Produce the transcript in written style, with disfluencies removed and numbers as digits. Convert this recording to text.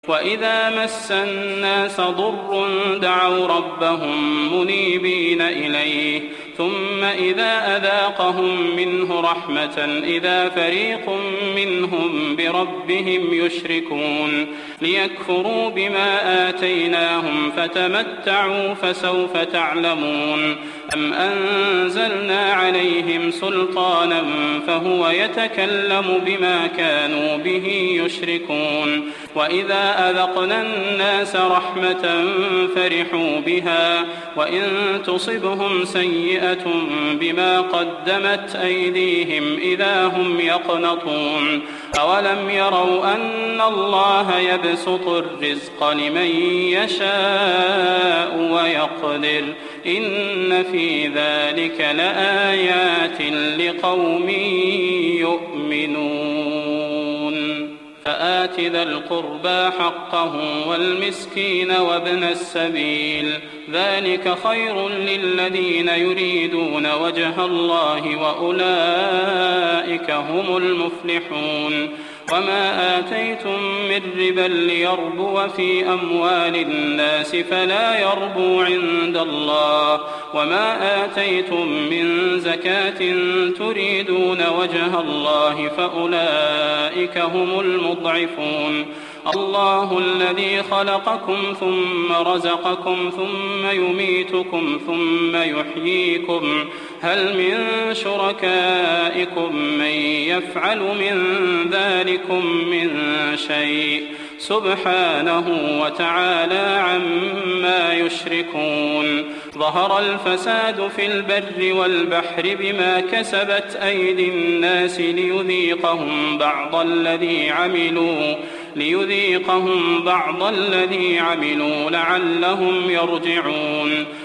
وإذا مس الناس ضر دعوا ربهم منيبين إليه ثم إذا أذاقهم منه رحمة إذا فريق منهم بربهم يشركون ليكفروا بما آتيناهم فتمتعوا فسوف تعلمون أم أنزلنا عليهم سلطانا فهو يتكلم بما كانوا به يشركون وإذا أذقنا الناس رحمة فرحوا بها وإن تصبهم سيئة بما قدمت أيديهم إذا هم يقنطون أولم يروا أن الله يبسط الرزق لمن يشاء ويقدر إن في ذلك لآيات لقوم يؤمنون فآت ذا القربى حقه والمسكين وابن السبيل ذلك خير للذين يريدون وجه الله وأولئك هم المفلحون وما آتيتم من ربا ليربو في أموال الناس فلا يربو عند الله وما آتيتم من زكاة تريدون وجه الله فأولئك هم المضعفون الله الذي خلقكم ثم رزقكم ثم يميتكم ثم يحييكم هل من شركائكم من يفعل من ذلكم من شيء سبحانه وتعالى عما يشركون ظهر الفساد في البر والبحر بما كسبت أيدي الناس ليذيقهم بعض الذي عملوا لعلهم يرجعون